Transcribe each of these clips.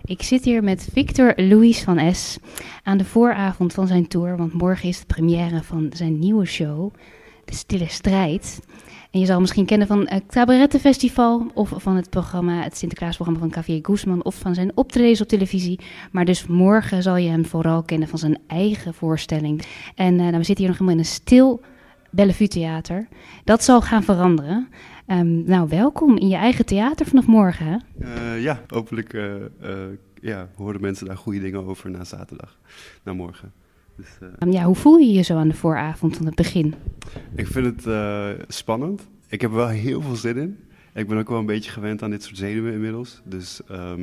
Ik zit hier met Victor Louis van S. aan de vooravond van zijn tour, want morgen is de première van zijn nieuwe show, De Stille Strijd. En je zal hem misschien kennen van het Cabarettenfestival of van het programma, het Sinterklaasprogramma van Javier Guzman of van zijn optredens op televisie. Maar dus morgen zal je hem vooral kennen van zijn eigen voorstelling. En we zitten hier nog helemaal in een stil Bellevue Theater. Dat zal gaan veranderen. Nou, welkom in je eigen theater vanaf morgen. Hè? Ja, hopelijk horen mensen daar goede dingen over na zaterdag, na morgen. Dus, hoe voel je je zo aan de vooravond van het begin? Ik vind het spannend. Ik heb er wel heel veel zin in. Ik ben ook wel een beetje gewend aan dit soort zenuwen inmiddels. Dus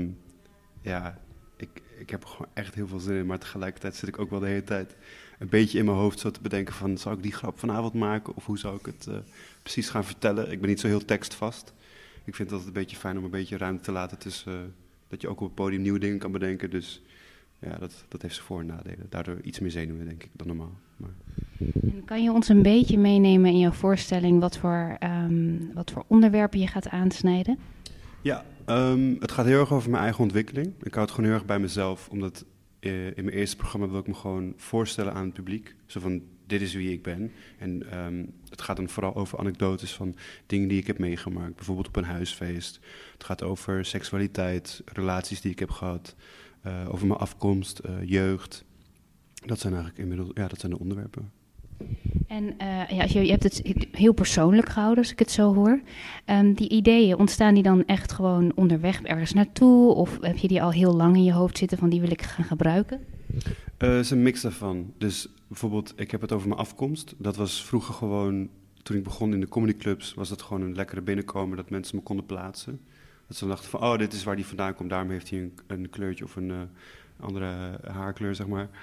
ik heb er gewoon echt heel veel zin in. Maar tegelijkertijd zit ik ook wel de hele tijd een beetje in mijn hoofd zo te bedenken van, zal ik die grap vanavond maken? Of hoe zou ik het precies gaan vertellen? Ik ben niet zo heel tekstvast. Ik vind het altijd een beetje fijn om een beetje ruimte te laten tussen dat je ook op het podium nieuwe dingen kan bedenken. Dus ja, dat heeft zijn voor- en nadelen. Daardoor iets meer zenuwen, denk ik, dan normaal. Maar En kan je ons een beetje meenemen in jouw voorstelling wat voor onderwerpen je gaat aansnijden? Ja, het gaat heel erg over mijn eigen ontwikkeling. Ik hou het gewoon heel erg bij mezelf, omdat in mijn eerste programma wil ik me gewoon voorstellen aan het publiek. Zo van, dit is wie ik ben. En het gaat dan vooral over anekdotes van dingen die ik heb meegemaakt. Bijvoorbeeld op een huisfeest. Het gaat over seksualiteit, relaties die ik heb gehad. Over mijn afkomst, jeugd. Dat zijn eigenlijk inmiddels, dat zijn de onderwerpen. En je hebt het heel persoonlijk gehouden, als ik het zo hoor. Die ideeën, ontstaan die dan echt gewoon onderweg ergens naartoe? Of heb je die al heel lang in je hoofd zitten van die wil ik gaan gebruiken? Het is een mix daarvan. Dus bijvoorbeeld, ik heb het over mijn afkomst. Dat was vroeger gewoon, toen ik begon in de comedyclubs, was dat gewoon een lekkere binnenkomen dat mensen me konden plaatsen. Dat ze dachten van, dit is waar die vandaan komt, daarom heeft hij een kleurtje of een andere haarkleur, zeg maar.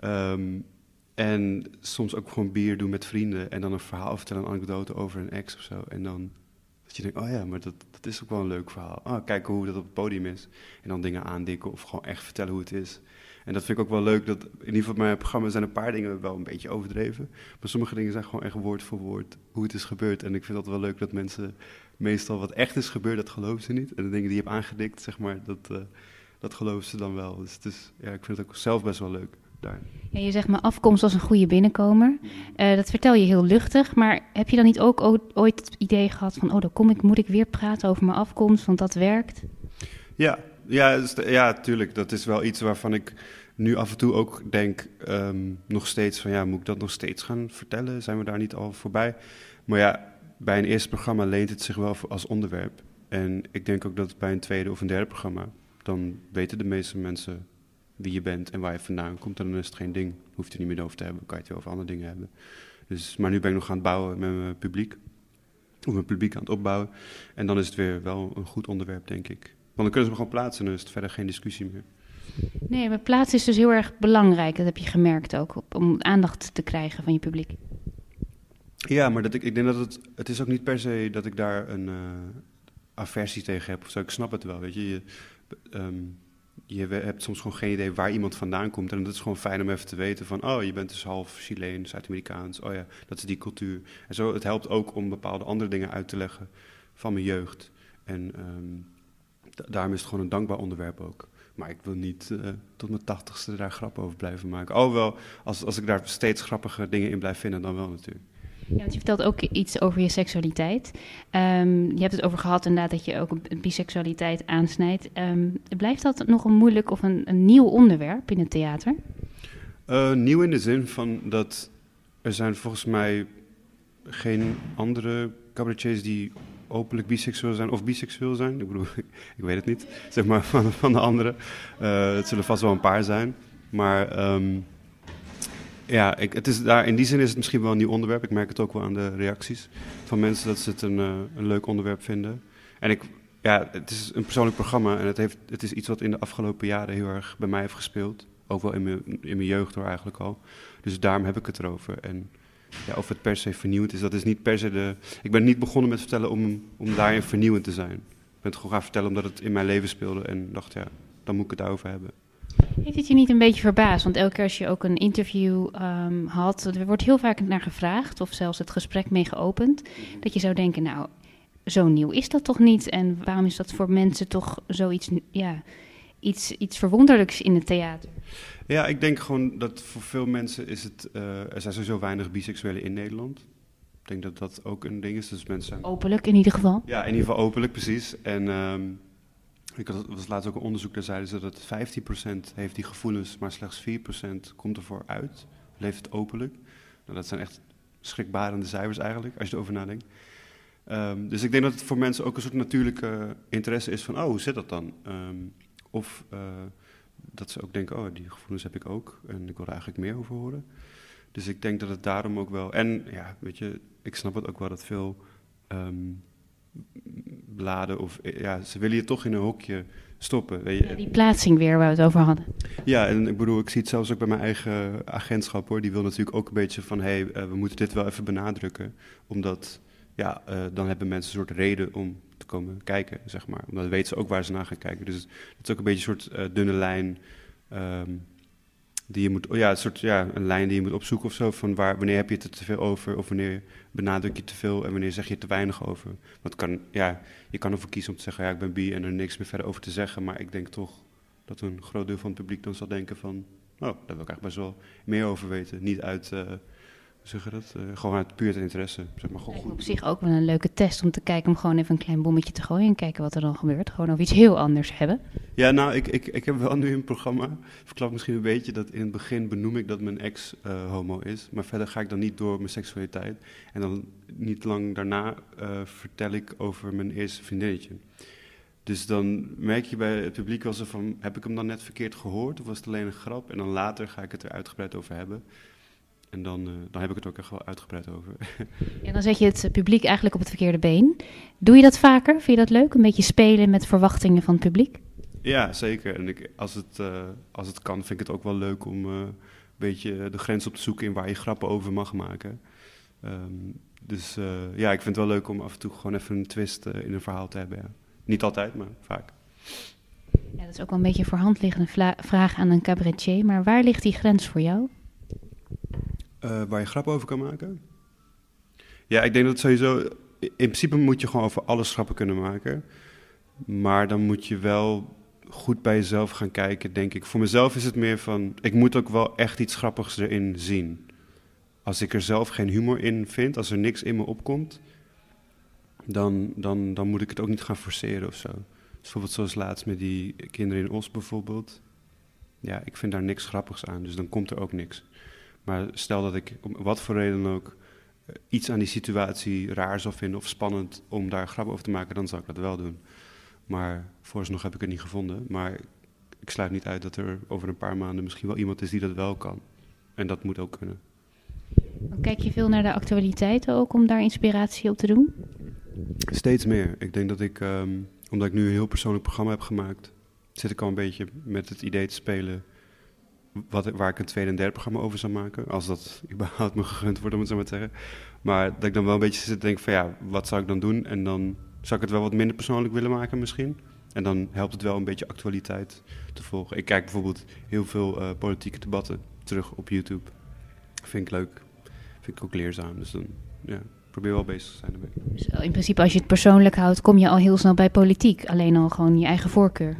En soms ook gewoon bier doen met vrienden en dan een verhaal vertellen, een anekdote over een ex of zo. En dan dat je denkt, maar dat is ook wel een leuk verhaal. Kijken hoe dat op het podium is. En dan dingen aandikken of gewoon echt vertellen hoe het is. En dat vind ik ook wel leuk, dat in ieder geval bij mijn programma zijn een paar dingen wel een beetje overdreven. Maar sommige dingen zijn gewoon echt woord voor woord hoe het is gebeurd. En ik vind dat wel leuk dat mensen meestal wat echt is gebeurd, dat geloven ze niet. En de dingen die je hebt aangedikt, zeg maar, dat geloven ze dan wel. Dus ik vind het ook zelf best wel leuk daar. Ja, je zegt mijn afkomst als een goede binnenkomer. Dat vertel je heel luchtig, maar heb je dan niet ook ooit het idee gehad van, moet ik weer praten over mijn afkomst, want dat werkt? Ja, tuurlijk. Dat is wel iets waarvan ik nu af en toe ook denk, nog steeds van, moet ik dat nog steeds gaan vertellen? Zijn we daar niet al voorbij? Maar ja, bij een eerste programma leent het zich wel als onderwerp. En ik denk ook dat bij een tweede of een derde programma, dan weten de meeste mensen wie je bent en waar je vandaan komt. En dan is het geen ding. Hoef je het er niet meer over te hebben. Kan je het wel over andere dingen hebben. Dus, maar nu ben ik nog aan het bouwen met mijn publiek. Of mijn publiek aan het opbouwen. En dan is het weer wel een goed onderwerp, denk ik. Want dan kunnen ze me gewoon plaatsen en dan is het verder geen discussie meer. Nee, maar plaatsen is dus heel erg belangrijk. Dat heb je gemerkt ook, om aandacht te krijgen van je publiek. Ja, maar ik denk dat het is ook niet per se dat ik daar een aversie tegen heb. Of zo. Ik snap het wel, weet je. Je hebt soms gewoon geen idee waar iemand vandaan komt. En dat is gewoon fijn om even te weten van, je bent dus half Chileen, Zuid-Amerikaans. Dat is die cultuur. En zo, het helpt ook om bepaalde andere dingen uit te leggen van mijn jeugd. En daarom is het gewoon een dankbaar onderwerp ook. Maar ik wil niet tot mijn 80ste daar grappen over blijven maken. Wel, als ik daar steeds grappige dingen in blijf vinden, dan wel natuurlijk. Ja, want je vertelt ook iets over je seksualiteit. Je hebt het over gehad inderdaad dat je ook een biseksualiteit aansnijdt. Blijft dat nog een moeilijk of een nieuw onderwerp in het theater? Nieuw in de zin van dat er zijn volgens mij geen andere cabaretiers die openlijk biseksueel zijn of biseksueel zijn. Ik bedoel, ik weet het niet, zeg maar, van de anderen. Het zullen vast wel een paar zijn, maar het is daar, in die zin is het misschien wel een nieuw onderwerp. Ik merk het ook wel aan de reacties van mensen dat ze het een leuk onderwerp vinden. En het is een persoonlijk programma en het is iets wat in de afgelopen jaren heel erg bij mij heeft gespeeld. Ook wel in mijn jeugd hoor, eigenlijk al. Dus daarom heb ik het erover. En of het per se vernieuwend is, dat is niet per se Ik ben niet begonnen met vertellen om daarin vernieuwend te zijn. Ik ben het gewoon gaan vertellen omdat het in mijn leven speelde en dacht, dan moet ik het daarover hebben. Heeft het je niet een beetje verbaasd? Want elke keer als je ook een interview had, er wordt heel vaak naar gevraagd, of zelfs het gesprek mee geopend, dat je zou denken, zo nieuw is dat toch niet? En waarom is dat voor mensen toch zoiets iets verwonderlijks in het theater. Ja, ik denk gewoon dat voor veel mensen is het... er zijn sowieso weinig biseksuelen in Nederland. Ik denk dat dat ook een ding is. Dus mensen zijn... Openlijk in ieder geval. Ja, in ieder geval openlijk, precies. En was laatst ook een onderzoek, daar zeiden ze dat 15% heeft die gevoelens, maar slechts 4% komt ervoor uit. Leeft het openlijk. Nou, dat zijn echt schrikbarende cijfers eigenlijk, als je erover nadenkt. Dus ik denk dat het voor mensen ook een soort natuurlijke interesse is van, hoe zit dat dan? Of dat ze ook denken, die gevoelens heb ik ook en ik wil er eigenlijk meer over horen. Dus ik denk dat het daarom ook wel... En ja, weet je, ik snap het ook wel dat veel bladen of... Ja, ze willen je toch in een hokje stoppen. Weet je. Ja, die plaatsing weer waar we het over hadden. Ja, en ik bedoel, ik zie het zelfs ook bij mijn eigen agentschap, hoor. Die wil natuurlijk ook een beetje van, we moeten dit wel even benadrukken. Omdat, dan hebben mensen een soort reden om te komen kijken, zeg maar. Omdat dan weten ze ook waar ze naar gaan kijken. Dus het is ook een beetje een soort dunne lijn... die je moet, een lijn die je moet opzoeken of zo, van wanneer heb je het er te veel over, of wanneer benadruk je te veel en wanneer zeg je er te weinig over. Want je kan ervoor kiezen om te zeggen, ik ben bi en er niks meer verder over te zeggen, maar ik denk toch dat een groot deel van het publiek dan zal denken van, daar wil ik eigenlijk best wel meer over weten. Niet uit, gewoon uit puur interesse. Zeg maar, lijkt me op zich ook wel een leuke test om te kijken, om gewoon even een klein bommetje te gooien en kijken wat er dan gebeurt. Gewoon over iets heel anders hebben. Ja, nou, ik heb wel nu een programma, verklap misschien een beetje, dat in het begin benoem ik dat mijn ex homo is, maar verder ga ik dan niet door mijn seksualiteit. En dan niet lang daarna vertel ik over mijn eerste vriendinnetje. Dus dan merk je bij het publiek wel zo van, heb ik hem dan net verkeerd gehoord of was het alleen een grap? En dan later ga ik het er uitgebreid over hebben. En dan heb ik het ook echt wel uitgebreid over. En dan zet je het publiek eigenlijk op het verkeerde been. Doe je dat vaker? Vind je dat leuk? Een beetje spelen met verwachtingen van het publiek? Ja, zeker. En als het kan, vind ik het ook wel leuk om een beetje de grens op te zoeken in waar je grappen over mag maken. Ik vind het wel leuk om af en toe gewoon even een twist in een verhaal te hebben. Ja. Niet altijd, maar vaak. Ja, dat is ook wel een beetje een voor hand liggende vraag aan een cabaretier. Maar waar ligt die grens voor jou? Waar je grappen over kan maken? Ja, ik denk dat sowieso... In principe moet je gewoon over alles grappen kunnen maken. Maar dan moet je wel goed bij jezelf gaan kijken, denk ik. Voor mezelf is het meer van... Ik moet ook wel echt iets grappigs erin zien. Als ik er zelf geen humor in vind, als er niks in me opkomt... Dan moet ik het ook niet gaan forceren of zo. Dus bijvoorbeeld zoals laatst met die kinderen in Os bijvoorbeeld. Ja, ik vind daar niks grappigs aan, dus dan komt er ook niks. Maar stel dat ik, om wat voor reden dan ook, iets aan die situatie raar zou vinden of spannend om daar grap over te maken, dan zou ik dat wel doen. Maar vooralsnog heb ik het niet gevonden. Maar ik sluit niet uit dat er over een paar maanden misschien wel iemand is die dat wel kan. En dat moet ook kunnen. Kijk je veel naar de actualiteiten ook om daar inspiratie op te doen? Steeds meer. Ik denk dat ik, omdat ik nu een heel persoonlijk programma heb gemaakt, zit ik al een beetje met het idee te spelen waar ik een tweede en derde programma over zou maken. Als dat überhaupt me gegund wordt, om het zo maar te zeggen. Maar dat ik dan wel een beetje zit te denken van wat zou ik dan doen? En dan zou ik het wel wat minder persoonlijk willen maken misschien. En dan helpt het wel een beetje actualiteit te volgen. Ik kijk bijvoorbeeld heel veel politieke debatten terug op YouTube. Vind ik leuk. Vind ik ook leerzaam. Dus dan probeer wel bezig te zijn ermee. Dus in principe als je het persoonlijk houdt, kom je al heel snel bij politiek. Alleen al gewoon je eigen voorkeur.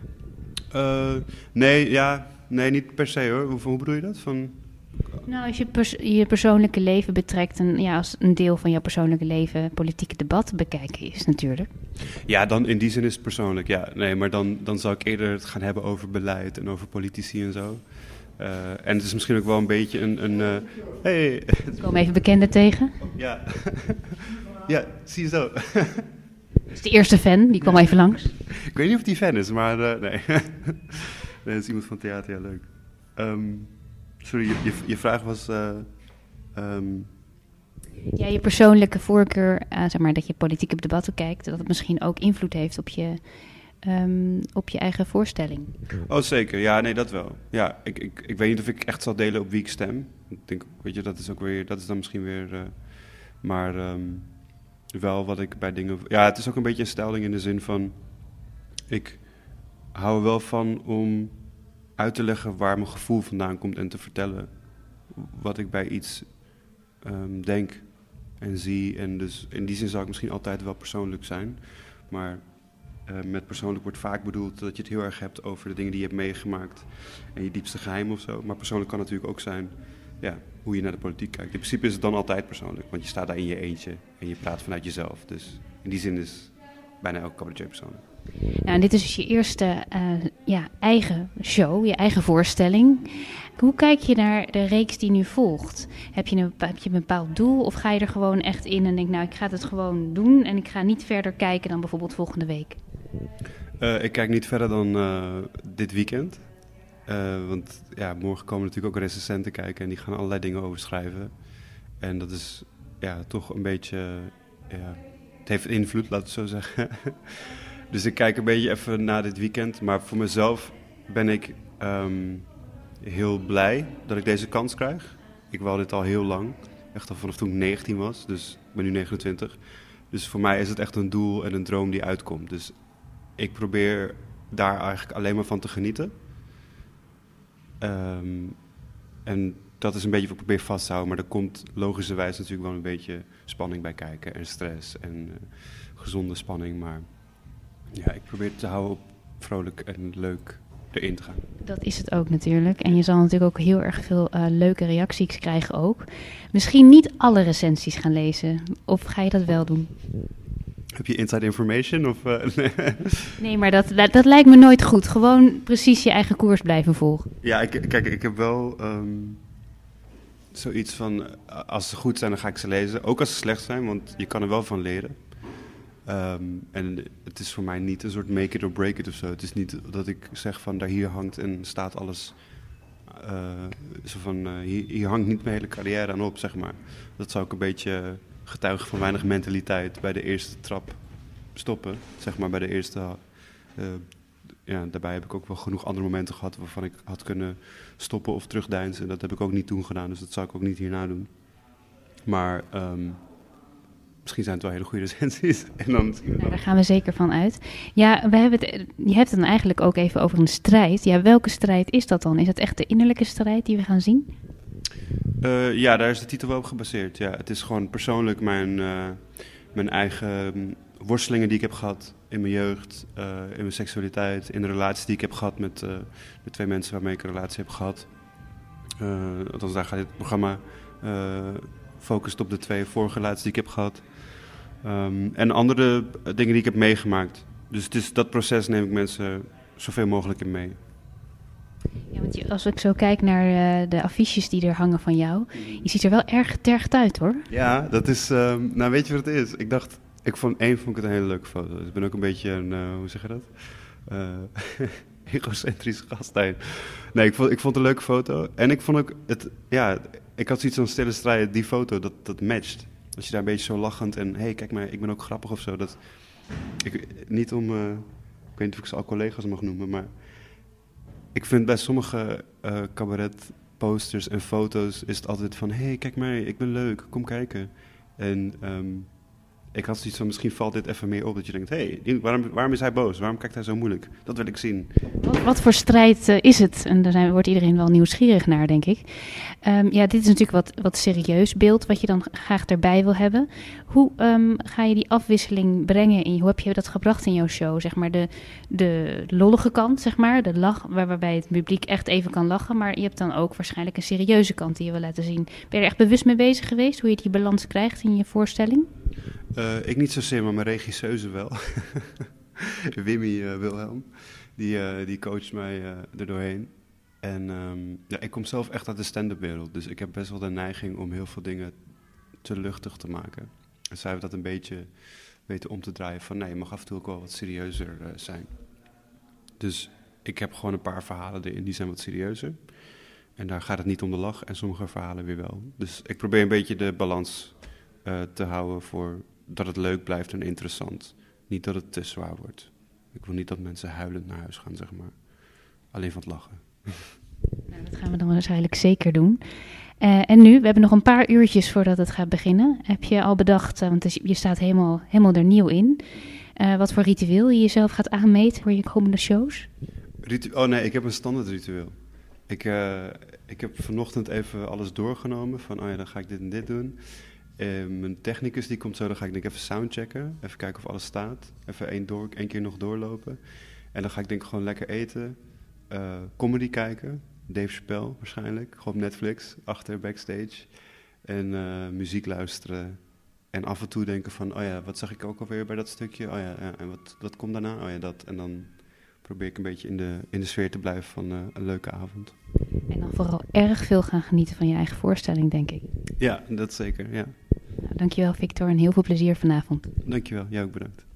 Nee, niet per se hoor. Hoe bedoel je dat? Nou, als je je persoonlijke leven betrekt en als een deel van jouw persoonlijke leven politieke debatten bekijken is natuurlijk. Ja, dan in die zin is het persoonlijk, ja. Nee, maar dan zou ik eerder het gaan hebben over beleid en over politici en zo. En het is misschien ook wel een beetje een hey. Ik kom even bekenden tegen. Ja, ja, zie je zo. Dat is de eerste fan, die kwam even langs. Ik weet niet of die fan is, maar nee. Nee, dat is iemand van theater, ja, leuk. Sorry, je vraag was... Ja, je persoonlijke voorkeur, zeg maar, dat je politieke debatten kijkt, dat het misschien ook invloed heeft op je eigen voorstelling. Oh, zeker. Ja, nee, dat wel. Ja, ik weet niet of ik echt zal delen op wie ik stem. Ik denk, weet je, dat is dan misschien weer... maar wel wat ik bij dingen... Ja, het is ook een beetje een stelling in de zin van... Ik hou er wel van om uit te leggen waar mijn gevoel vandaan komt en te vertellen wat ik bij iets denk en zie. En dus in die zin zou ik misschien altijd wel persoonlijk zijn. Maar Met persoonlijk wordt vaak bedoeld dat je het heel erg hebt over de dingen die je hebt meegemaakt en je diepste geheim of zo. Maar persoonlijk kan natuurlijk ook zijn hoe je naar de politiek kijkt. In principe is het dan altijd persoonlijk, want je staat daar in je eentje en je praat vanuit jezelf. Dus in die zin is bijna elke cabaretier persoonlijk. Nou, en dit is dus je eerste eigen show, je eigen voorstelling. Hoe kijk je naar de reeks die nu volgt? Heb je een bepaald doel of ga je er gewoon echt in en denk, nou, ik ga het gewoon doen en ik ga niet verder kijken dan bijvoorbeeld volgende week? Ik kijk niet verder dan dit weekend. Want morgen komen natuurlijk ook recensenten kijken en die gaan allerlei dingen over schrijven. En dat is toch een beetje, het heeft invloed, laat ik het zo zeggen. Dus ik kijk een beetje even naar dit weekend. Maar voor mezelf ben ik heel blij dat ik deze kans krijg. Ik wou dit al heel lang. Echt al vanaf toen ik 19 was. Dus ik ben nu 29. Dus voor mij is het echt een doel en een droom die uitkomt. Dus ik probeer daar eigenlijk alleen maar van te genieten. En dat is een beetje wat ik probeer vast te houden. Maar er komt logischerwijs natuurlijk wel een beetje spanning bij kijken. En stress en gezonde spanning. Maar ik probeer het te houden op vrolijk en leuk erin te gaan. Dat is het ook natuurlijk. En je zal natuurlijk ook heel erg veel leuke reacties krijgen ook. Misschien niet alle recensies gaan lezen. Of ga je dat wel doen? Heb je inside information? Of, Nee, maar dat lijkt me nooit goed. Gewoon precies je eigen koers blijven volgen. Ja, ik heb wel zoiets van, als ze goed zijn, dan ga ik ze lezen. Ook als ze slecht zijn, want je kan er wel van leren. En het is voor mij niet een soort make it or break it of zo. Het is niet dat ik zeg van, daar hier hangt en staat alles. Hier hangt niet mijn hele carrière aan op, zeg maar. Dat zou ik een beetje getuigen van weinig mentaliteit bij de eerste trap stoppen. Zeg maar bij de eerste. Daarbij heb ik ook wel genoeg andere momenten gehad waarvan ik had kunnen stoppen of terugdeinzen. Dat heb ik ook niet toen gedaan, dus dat zou ik ook niet hierna doen. Maar misschien zijn het wel hele goede recensies. En dan daar gaan we zeker van uit. Ja, je hebt het dan eigenlijk ook even over een strijd. Ja, welke strijd is dat dan? Is het echt de innerlijke strijd die we gaan zien? Daar is de titel wel op gebaseerd. Ja, het is gewoon persoonlijk mijn eigen worstelingen die ik heb gehad in mijn jeugd, in mijn seksualiteit, in de relaties die ik heb gehad met twee mensen waarmee ik een relatie heb gehad. Althans, daar gaat dit programma focust op de 2 vorige relaties die ik heb gehad. En andere dingen die ik heb meegemaakt. Dus dat proces neem ik mensen zoveel mogelijk in mee. Ja, want als ik zo kijk naar de affiches die er hangen van jou, je ziet er wel erg getergd uit, hoor. Ja, dat is, weet je wat het is? Ik vond ik het een hele leuke foto. Dus ik ben ook een beetje hoe zeg je dat? Egocentrische gast. Nee, ik vond het een leuke foto. En ik vond ook, ik had zoiets van stille strijd, die foto, dat matcht. Als je daar een beetje zo lachend en, hey, kijk maar, ik ben ook grappig of zo. Ik weet niet of ik ze al collega's mag noemen, maar ik vind bij sommige cabaretposters en foto's is het altijd van, hey, kijk maar, ik ben leuk, kom kijken. En ik had zoiets van, misschien valt dit even meer op, dat je denkt, hey, waarom is hij boos? Waarom kijkt hij zo moeilijk? Dat wil ik zien. Wat voor strijd is het? En daar wordt iedereen wel nieuwsgierig naar, denk ik. Dit is natuurlijk wat serieus beeld, wat je dan graag erbij wil hebben. Hoe ga je die afwisseling brengen? Hoe heb je dat gebracht in jouw show? Zeg maar de lollige kant, zeg maar, de lach, waarbij het publiek echt even kan lachen. Maar je hebt dan ook waarschijnlijk een serieuze kant die je wil laten zien. Ben je er echt bewust mee bezig geweest, hoe je die balans krijgt in je voorstelling? Ik niet zozeer, maar mijn regisseuse wel. Wimmy Wilhelm, die coacht mij er doorheen. En ik kom zelf echt uit de stand-up wereld, dus ik heb best wel de neiging om heel veel dingen te luchtig te maken. En zij heeft dat een beetje weten om te draaien van, nee, je mag af en toe ook wel wat serieuzer zijn. Dus ik heb gewoon een paar verhalen erin, die zijn wat serieuzer. En daar gaat het niet om de lach en sommige verhalen weer wel. Dus ik probeer een beetje de balans te houden voor dat het leuk blijft en interessant. Niet dat het te zwaar wordt. Ik wil niet dat mensen huilend naar huis gaan, zeg maar. Alleen van het lachen. Nou, dat gaan we dan waarschijnlijk zeker doen. En nu, we hebben nog een paar uurtjes voordat het gaat beginnen. Heb je al bedacht, want je staat helemaal er nieuw in. Wat voor ritueel je jezelf gaat aanmeten voor je komende shows? Ik heb een standaard ritueel. Ik heb vanochtend even alles doorgenomen van, dan ga ik dit en dit doen. Mijn technicus die komt zo, dan ga ik denk ik even soundchecken. Even kijken of alles staat. Even één keer nog doorlopen. En dan ga ik denk ik gewoon lekker eten. Comedy kijken. Dave Chappelle waarschijnlijk. Gewoon op Netflix, achter backstage. En muziek luisteren. En af en toe denken van, oh ja, wat zag ik ook alweer bij dat stukje? Oh ja, en wat komt daarna? Oh ja, dat. En dan probeer ik een beetje in de sfeer te blijven van een leuke avond. En dan vooral erg veel gaan genieten van je eigen voorstelling, denk ik. Ja, dat zeker, ja. Nou, dankjewel Victor en heel veel plezier vanavond. Dankjewel, jij ook bedankt.